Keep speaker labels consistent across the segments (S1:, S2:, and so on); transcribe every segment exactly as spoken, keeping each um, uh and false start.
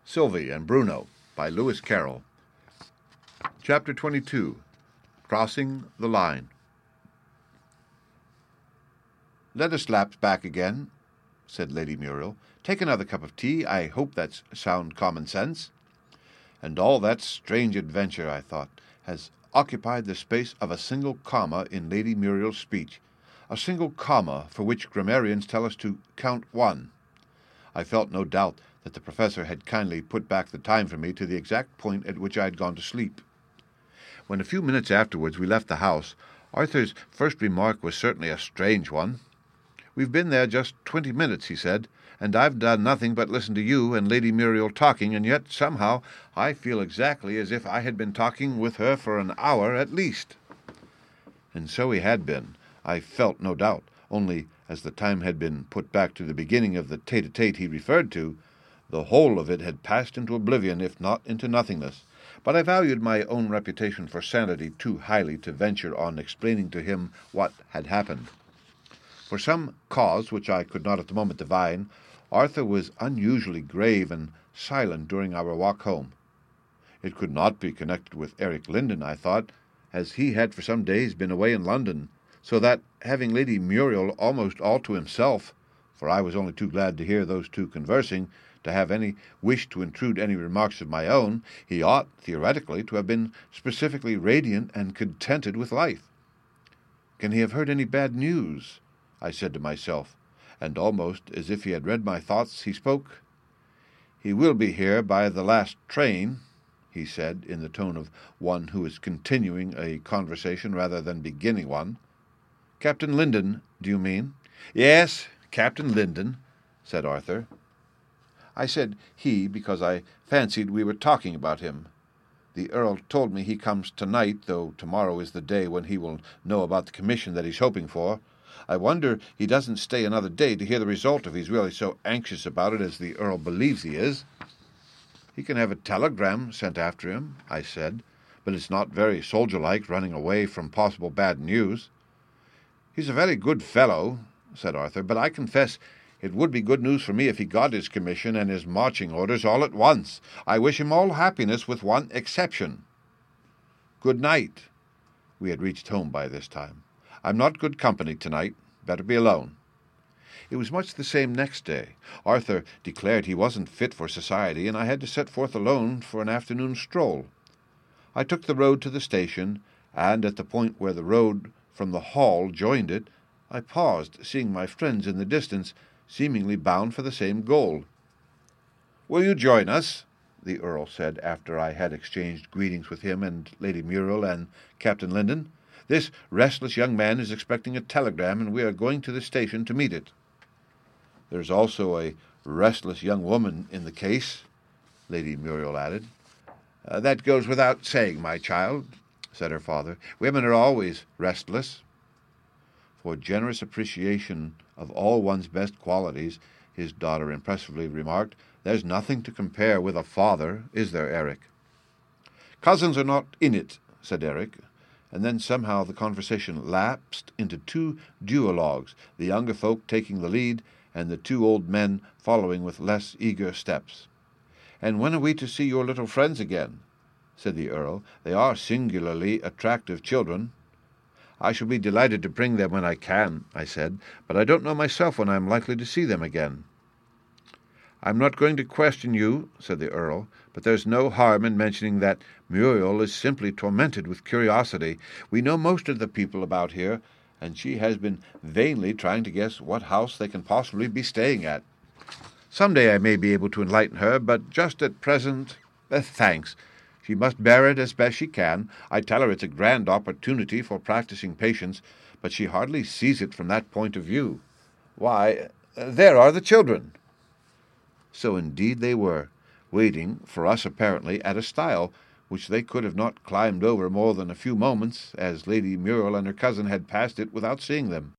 S1: Sylvie and Bruno by Lewis Carroll. Chapter twenty-two. Crossing the Line. "Let us lapse back again," said Lady Muriel. "Take another cup of tea. I hope that's sound common sense." And all that strange adventure, I thought, has occupied the space of a single comma in Lady Muriel's speech, a single comma for which grammarians tell us to count one. I felt no doubt that the professor had kindly put back the time for me to the exact point at which I had gone to sleep. When a few minutes afterwards we left the house, Arthur's first remark was certainly a strange one. "We've been there just twenty minutes," he said, "and I've done nothing but listen to you and Lady Muriel talking, and yet somehow I feel exactly as if I had been talking with her for an hour at least." And so he had been, I felt no doubt, only as the time had been put back to the beginning of the tete-a-tete he referred to, the whole of it had passed into oblivion, if not into nothingness. But I valued my own reputation for sanity too highly to venture on explaining to him what had happened. For some cause which I could not at the moment divine, Arthur was unusually grave and silent during our walk home. It could not be connected with Eric Lindon, I thought, as he had for some days been away in London, so that, having Lady Muriel almost all to himself, for I was only too glad to hear those two conversing, to have any wish to intrude any remarks of my own, he ought, theoretically, to have been specifically radiant and contented with life. "Can he have heard any bad news?" I said to myself, and almost as if he had read my thoughts, he spoke. "He will be here by the last train," he said, in the tone of one who is continuing a conversation rather than beginning one. "Captain Lindon, do you mean?" "Yes, Captain Lindon," said Arthur. I said he because I fancied we were talking about him. The Earl told me he comes tonight, though tomorrow is the day when he will know about the commission that he's hoping for. I wonder he doesn't stay another day to hear the result if he's really so anxious about it as the Earl believes he is. "He can have a telegram sent after him," I said, "but it's not very soldier-like running away from possible bad news." "He's a very good fellow," said Arthur, "but I confess it would be good news for me if he got his commission and his marching orders all at once. I wish him all happiness with one exception. Good night." We had reached home by this time. "I'm not good company tonight. Better be alone." It was much the same next day. Arthur declared he wasn't fit for society, and I had to set forth alone for an afternoon stroll. I took the road to the station, and at the point where the road from the hall joined it, I paused, seeing my friends in the distance, seemingly bound for the same goal. "Will you join us?" the Earl said after I had exchanged greetings with him and Lady Muriel and Captain Lindon. "This restless young man is expecting a telegram, and we are going to the station to meet it." "There's also a restless young woman in the case," Lady Muriel added. Uh, "that goes without saying, my child," said her father. "Women are always restless." "For generous appreciation of all one's best qualities," his daughter impressively remarked, "there's nothing to compare with a father, is there, Eric?" "Cousins are not in it," said Eric, and then somehow the conversation lapsed into two duologues, the younger folk taking the lead, and the two old men following with less eager steps. "And when are we to see your little friends again?" said the Earl. "They are singularly attractive children." "I shall be delighted to bring them when I can," I said, "but I don't know myself when I am likely to see them again." "I'm not going to question you," said the Earl, "but there's no harm in mentioning that Muriel is simply tormented with curiosity. We know most of the people about here, and she has been vainly trying to guess what house they can possibly be staying at. Some day I may be able to enlighten her, but just at present, uh, thanks. She must bear it as best she can. I tell her it's a grand opportunity for practicing patience, but she hardly sees it from that point of view. Why, uh, there are the children." So indeed they were, waiting for us apparently at a stile which they could have not climbed over more than a few moments, as Lady Muriel and her cousin had passed it without seeing them.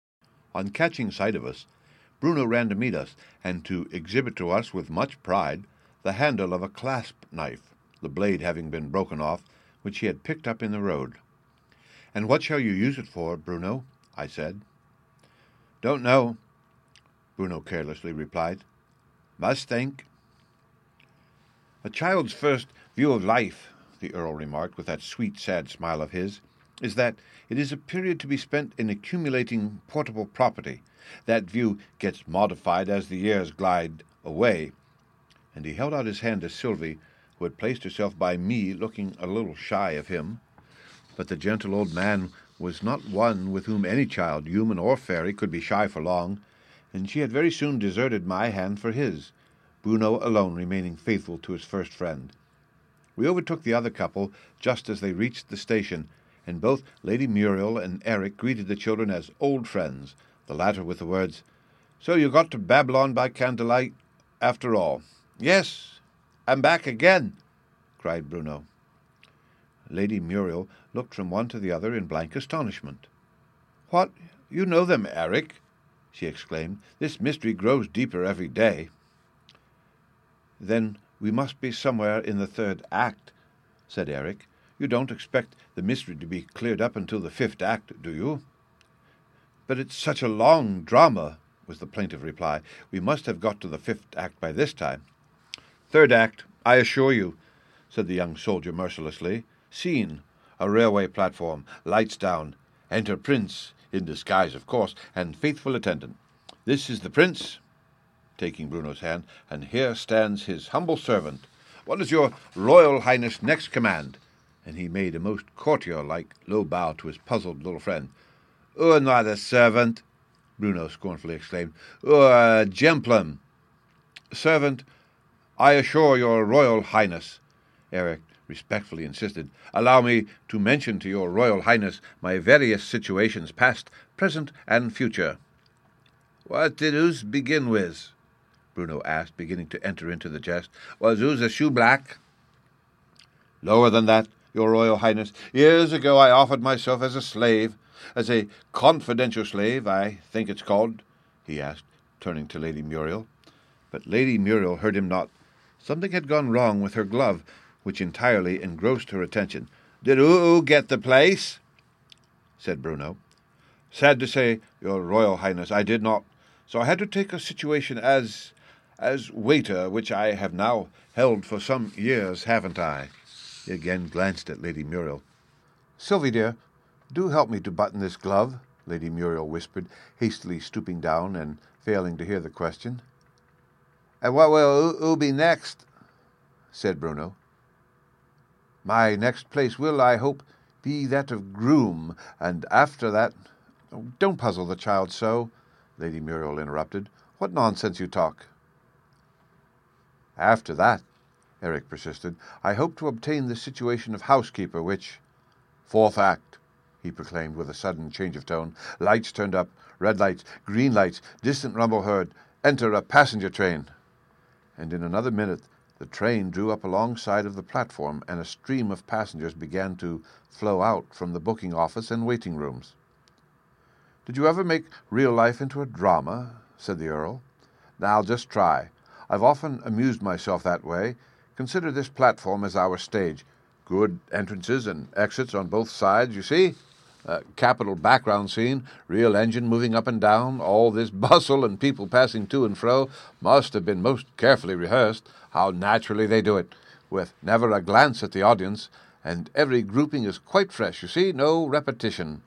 S1: On catching sight of us, Bruno ran to meet us, and to exhibit to us with much pride the handle of a clasp knife, the blade having been broken off, which he had picked up in the road. "And what shall you use it for, Bruno?" I said. "Don't know," Bruno carelessly replied. "Must think." A child's first view of life, the Earl remarked with that sweet, sad smile of his, is that it is a period to be spent in accumulating portable property. That view gets modified as the years glide away. And he held out his hand to Sylvie, who had placed herself by me, looking a little shy of him. But the gentle old man was not one with whom any child, human or fairy, could be shy for long, and she had very soon deserted my hand for his, Bruno alone remaining faithful to his first friend. We overtook the other couple just as they reached the station, and both Lady Muriel and Eric greeted the children as old friends, the latter with the words, "So you got to Babylon by candlelight, after all." "Yes, I'm back again," cried Bruno. Lady Muriel looked from one to the other in blank astonishment. "What, you know them, Eric?" she exclaimed. "This mystery grows deeper every day." "Then we must be somewhere in the third act," said Eric. "You don't expect the mystery to be cleared up until the fifth act, do you?" "But it's such a long drama," was the plaintive reply. "We must have got to the fifth act by this time." "Third act, I assure you," said the young soldier mercilessly. "Scene, a railway platform, lights down. Enter Prince, in disguise, of course, and faithful attendant. This is the Prince," taking Bruno's hand, "and here stands his humble servant. What is your Royal Highness' next command?" And he made a most courtier-like low bow to his puzzled little friend. "Oh, not a servant," Bruno scornfully exclaimed. "Oh, a gemplum." "Servant, I assure your Royal Highness," Eric respectfully insisted. "Allow me to mention to your Royal Highness my various situations, past, present, and future." "What did oos begin with?" Bruno asked, beginning to enter into the jest. "Was oos a shoe black?" "Lower than that, your Royal Highness. Years ago I offered myself as a slave, as a confidential slave, I think it's called," he asked, turning to Lady Muriel. But Lady Muriel heard him not. Something had gone wrong with her glove, which entirely engrossed her attention. "Did oo get the place?" said Bruno. "Sad to say, your Royal Highness, I did not. So I had to take a situation as as waiter, which I have now held for some years, haven't I?" He again glanced at Lady Muriel. "Sylvie, dear, do help me to button this glove," Lady Muriel whispered, hastily stooping down and failing to hear the question. "And what will oo be next?" said Bruno. "My next place will, I hope, be that of groom, and after that—" "Oh, don't puzzle the child so," Lady Muriel interrupted. "What nonsense you talk." "After that," Eric persisted, "I hope to obtain the situation of housekeeper, which—" "Fourth act," he proclaimed with a sudden change of tone. "Lights turned up, red lights, green lights, distant rumble heard. Enter a passenger train." And in another minute the train drew up alongside of the platform, and a stream of passengers began to flow out from the booking office and waiting rooms. "Did you ever make real life into a drama?" said the Earl. "Now just try. I've often amused myself that way. Consider this platform as our stage. Good entrances and exits on both sides, you see. Uh, capital background scene, real engine moving up and down, all this bustle and people passing to and fro must have been most carefully rehearsed. How naturally they do it, with never a glance at the audience, and every grouping is quite fresh, you see, no repetition."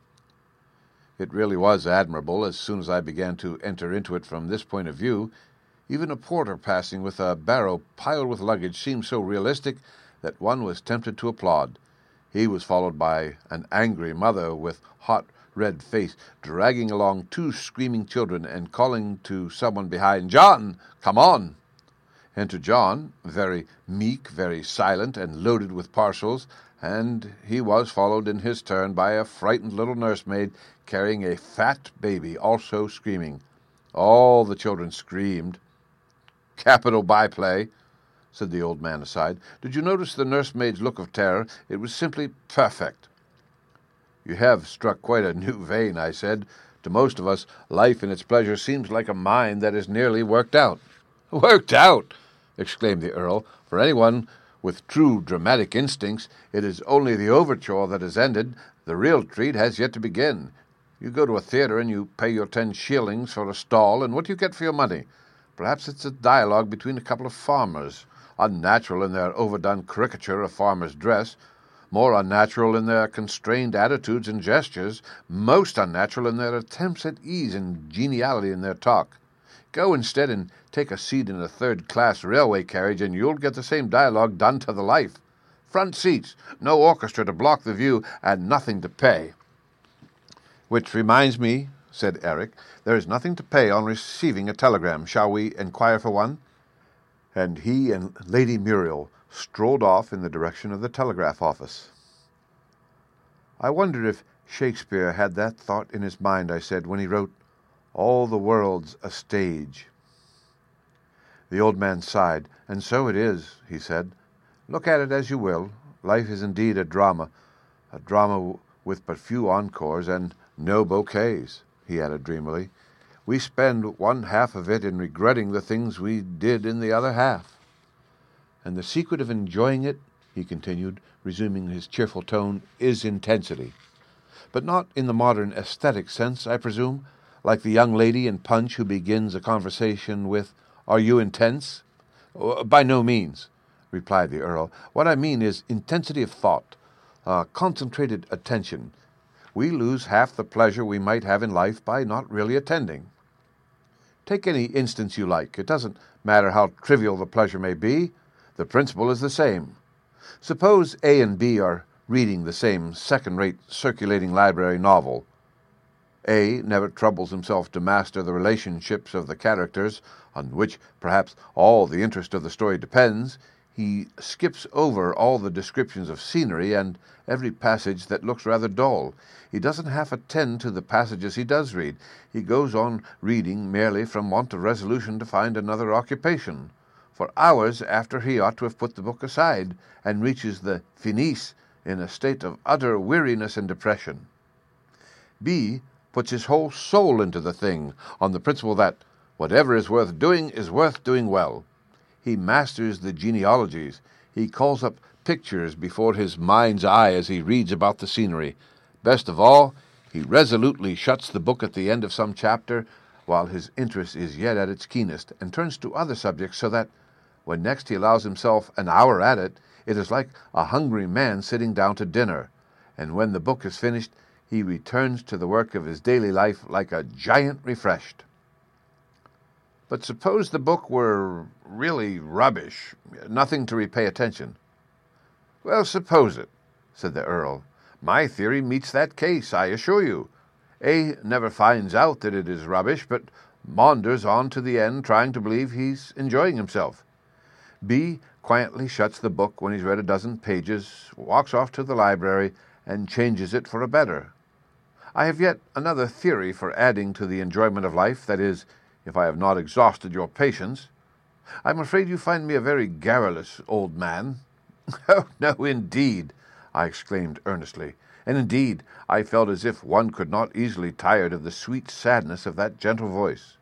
S1: It really was admirable as soon as I began to enter into it from this point of view. Even a porter passing with a barrow piled with luggage seemed so realistic that one was tempted to applaud. He was followed by an angry mother with hot red face, dragging along two screaming children and calling to someone behind, "John, come on!" Enter John, very meek, very silent, and loaded with parcels, and he was followed in his turn by a frightened little nursemaid carrying a fat baby, also screaming. All the children screamed. "Capital byplay," said the old man aside. "Did you notice the nursemaid's look of terror? It was simply perfect." "You have struck quite a new vein," I said. "To most of us, life in its pleasure seems like a mine that is nearly worked out." "Worked out!" exclaimed the Earl. "For anyone with true dramatic instincts, it is only the overture that is ended. The real treat has yet to begin. You go to a theatre and you pay your ten shillings for a stall, and what do you get for your money? Perhaps it's a dialogue between a couple of farmers. unnatural in their overdone caricature of farmer's dress, more unnatural in their constrained attitudes and gestures, most unnatural in their attempts at ease and geniality in their talk. Go instead and take a seat in a third-class railway carriage, and you'll get the same dialogue done to the life. Front seats, no orchestra to block the view, and nothing to pay. Which reminds me, said Eric, there is nothing to pay on receiving a telegram. Shall we inquire for one? And he and Lady Muriel strolled off in the direction of the telegraph office. I wonder if Shakespeare had that thought in his mind, I said, when he wrote, "All the world's a stage." The old man sighed. "And so it is," he said. "Look at it as you will. Life is indeed a drama, a drama with but few encores and no bouquets," he added dreamily. "We spend one half of it in regretting the things we did in the other half. And the secret of enjoying it," he continued, resuming his cheerful tone, "is intensity. But not in the modern aesthetic sense, I presume, like the young lady in Punch who begins a conversation with, 'Are you intense?' By no means," replied the Earl. "What I mean is intensity of thought, uh, concentrated attention. We lose half the pleasure we might have in life by not really attending. Take any instance you like. It doesn't matter how trivial the pleasure may be. The principle is the same. Suppose A and B are reading the same second-rate circulating library novel. A never troubles himself to master the relationships of the characters, on which perhaps all the interest of the story depends. He skips over all the descriptions of scenery and every passage that looks rather dull. He doesn't half attend to the passages he does read. He goes on reading merely from want of resolution to find another occupation, for hours after he ought to have put the book aside, and reaches the finis in a state of utter weariness and depression. B puts his whole soul into the thing, on the principle that whatever is worth doing is worth doing well. He masters the genealogies. He calls up pictures before his mind's eye as he reads about the scenery. Best of all, he resolutely shuts the book at the end of some chapter while his interest is yet at its keenest, and turns to other subjects, so that, when next he allows himself an hour at it, it is like a hungry man sitting down to dinner, and when the book is finished, he returns to the work of his daily life like a giant refreshed. But suppose the book were really rubbish, nothing to repay attention. Well, suppose it, said the Earl. My theory meets that case, I assure you. A never finds out that it is rubbish, but maunders on to the end, trying to believe he's enjoying himself. B quietly shuts the book when he's read a dozen pages, walks off to the library, and changes it for a better. I have yet another theory for adding to the enjoyment of life, that is, if I have not exhausted your patience. I'm afraid you find me a very garrulous old man. Oh, no, indeed, I exclaimed earnestly, and indeed I felt as if one could not easily tire of the sweet sadness of that gentle voice.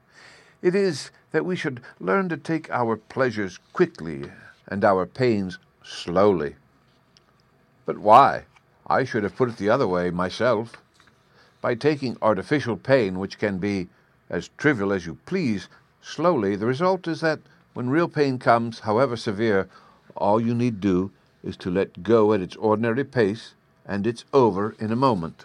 S1: It is that we should learn to take our pleasures quickly and our pains slowly. But why? I should have put it the other way myself. By taking artificial pain, which can be as trivial as you please, slowly, the result is that when real pain comes, however severe, all you need do is to let go at its ordinary pace, and it's over in a moment.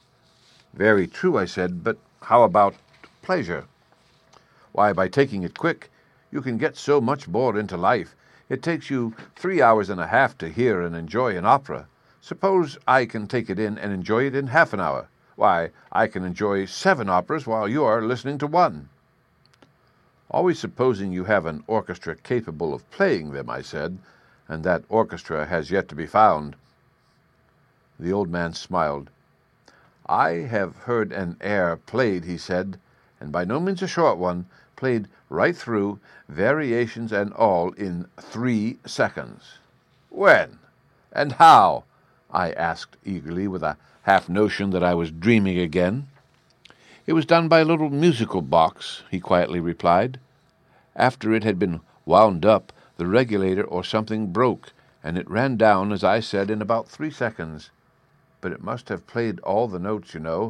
S1: Very true, I said, but how about pleasure? Why, by taking it quick, you can get so much more into life. It takes you three hours and a half to hear and enjoy an opera. Suppose I can take it in and enjoy it in half an hour. Why, I can enjoy seven operas while you are listening to one. Always supposing you have an orchestra capable of playing them, I said, and that orchestra has yet to be found. The old man smiled. I have heard an air played, he said, and by no means a short one, played right through, variations and all, in three seconds. When? And how? I asked eagerly, with a half-notion that I was dreaming again. It was done by a little musical box, he quietly replied. After it had been wound up, the regulator or something broke, and it ran down, as I said, in about three seconds. But it must have played all the notes, you know.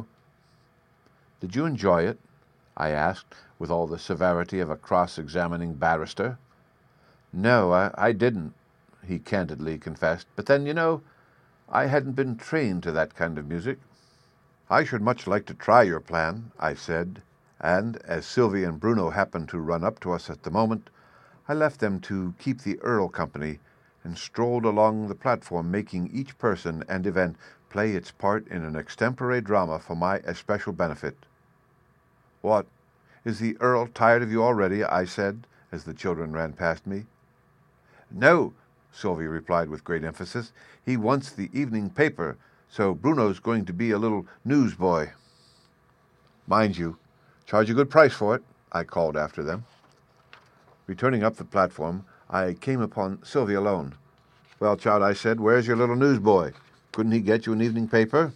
S1: Did you enjoy it? I asked, with all the severity of a cross-examining barrister. No, I, I didn't, he candidly confessed. But then, you know, I hadn't been trained to that kind of music. I should much like to try your plan, I said, and as Sylvie and Bruno happened to run up to us at the moment, I left them to keep the Earl company and strolled along the platform, making each person and event play its part in an extempore drama for my especial benefit. What, is the Earl tired of you already? I said, as the children ran past me. No, Sylvie replied with great emphasis. He wants the evening paper, so Bruno's going to be a little newsboy. Mind you, charge a good price for it, I called after them. Returning up the platform, I came upon Sylvie alone. Well, child, I said, where's your little newsboy? Couldn't he get you an evening paper?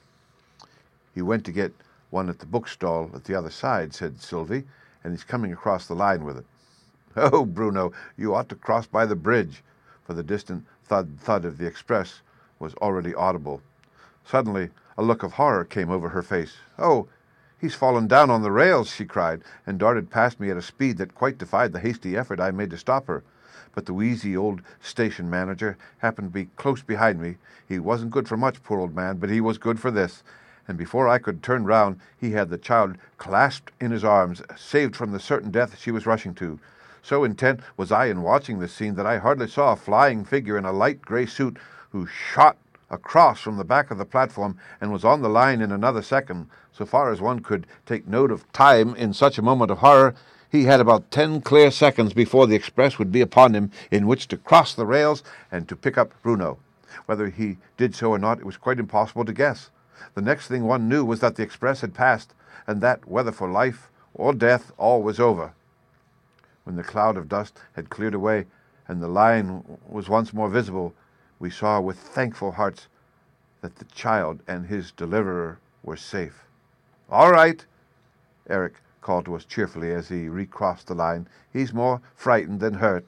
S1: He went to get one at the bookstall at the other side, said Sylvie, and he's coming across the line with it. Oh, Bruno, you ought to cross by the bridge, for the distant thud-thud of the express was already audible. Suddenly, a look of horror came over her face. Oh, he's fallen down on the rails, she cried, and darted past me at a speed that quite defied the hasty effort I made to stop her. But the wheezy old station manager happened to be close behind me. He wasn't good for much, poor old man, but he was good for this. And before I could turn round, he had the child clasped in his arms, saved from the certain death she was rushing to. So intent was I in watching this scene that I hardly saw a flying figure in a light grey suit who shot across from the back of the platform and was on the line in another second. So far as one could take note of time in such a moment of horror, he had about ten clear seconds before the express would be upon him, in which to cross the rails and to pick up Bruno. Whether he did so or not, it was quite impossible to guess. The next thing one knew was that the express had passed, and that, whether for life or death, all was over. When the cloud of dust had cleared away and the line was once more visible, we saw with thankful hearts that the child and his deliverer were safe. All right, Eric called to us cheerfully as he recrossed the line. He's more frightened than hurt.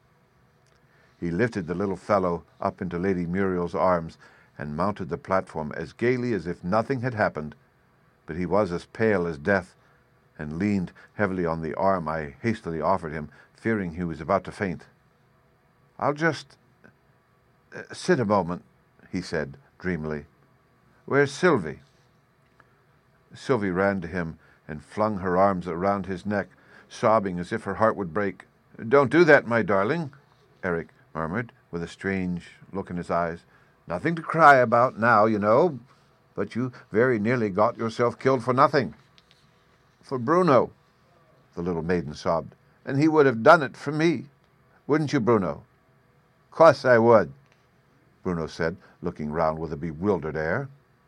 S1: He lifted the little fellow up into Lady Muriel's arms and mounted the platform as gaily as if nothing had happened, but he was as pale as death and leaned heavily on the arm I hastily offered him, fearing he was about to faint. I'll just uh, sit a moment, he said dreamily. Where's Sylvie? Sylvie ran to him and flung her arms around his neck, sobbing as if her heart would break. Don't do that, my darling, Eric murmured, with a strange look in his eyes. Nothing to cry about now, you know, but you very nearly got yourself killed for nothing. For Bruno, the little maiden sobbed, and he would have done it for me. Wouldn't you, Bruno? Course I would, Bruno said, looking round with a bewildered air.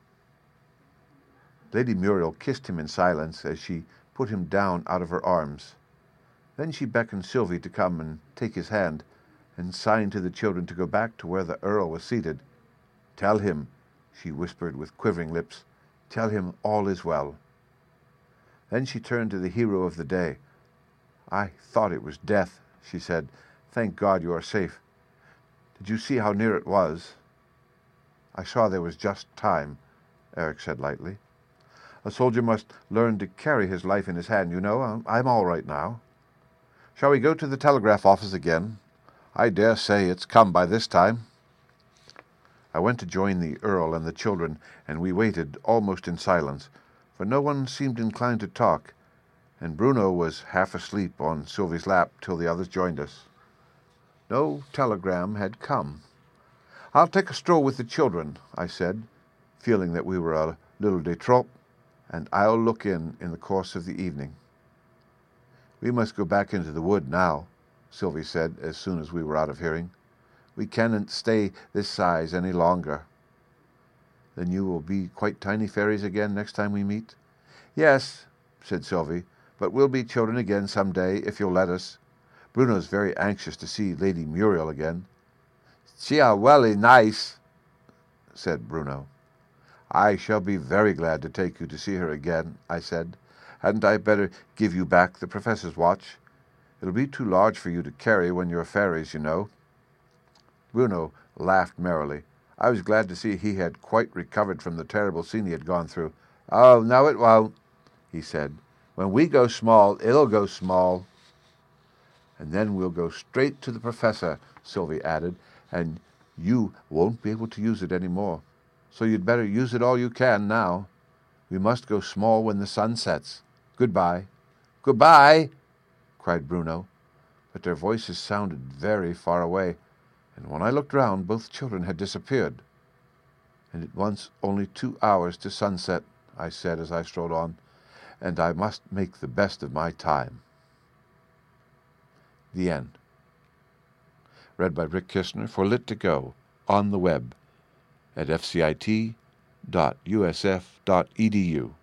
S1: Lady Muriel kissed him in silence as she put him down out of her arms. Then she beckoned Sylvie to come and take his hand, and signed to the children to go back to where the Earl was seated. Tell him, she whispered with quivering lips, tell him all is well. Then she turned to the hero of the day. I thought it was death, she said. Thank God you are safe. Did you see how near it was? I saw there was just time, Eric said lightly. A soldier must learn to carry his life in his hand, you know. I'm all right now. Shall we go to the telegraph office again? I dare say it's come by this time. I went to join the Earl and the children, and we waited almost in silence, for no one seemed inclined to talk, and Bruno was half asleep on Sylvie's lap till the others joined us. No telegram had come. I'll take a stroll with the children, I said, feeling that we were a little de trop, and I'll look in in the course of the evening. We must go back into the wood now, Sylvie said as soon as we were out of hearing. We cannot stay this size any longer. Then you will be quite tiny fairies again next time we meet? Yes, said Sylvie, but we'll be children again some day, if you'll let us. Bruno's very anxious to see Lady Muriel again. She are welly nice, said Bruno. I shall be very glad to take you to see her again, I said. Hadn't I better give you back the professor's watch? It'll be too large for you to carry when you're fairies, you know. Bruno laughed merrily. I was glad to see he had quite recovered from the terrible scene he had gone through. Oh, no, it won't, he said. When we go small, it'll go small. And then we'll go straight to the professor," Sylvie added, "and you won't be able to use it any more. So you'd better use it all you can now. We must go small when the sun sets. Goodbye." "Goodbye," cried Bruno, but their voices sounded very far away, and when I looked round, both children had disappeared. "And it wants only two hours to sunset," I said as I strolled on, "and I must make the best of my time." The end. Read by Rick Kistner for Lit to Go on the web at f c i t dot u s f dot e d u.